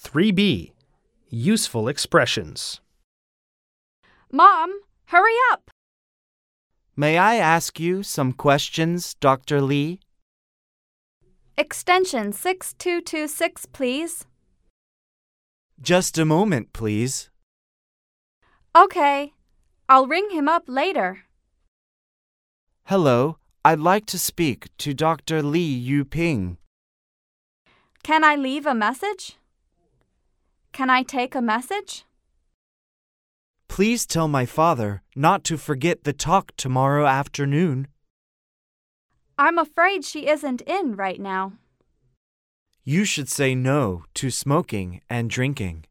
3B. Useful expressions. Mom, hurry up! May I ask you some questions, Dr. Lee? Extension 6226, please. Just a moment, please. Okay, I'll ring him up later. Hello, I'd like to speak to Dr. Lee Yu-ping. Can I leave a message? Can I take a message? Please tell my father not to forget the talk tomorrow afternoon. I'm afraid she isn't in right now. You should say no to smoking and drinking.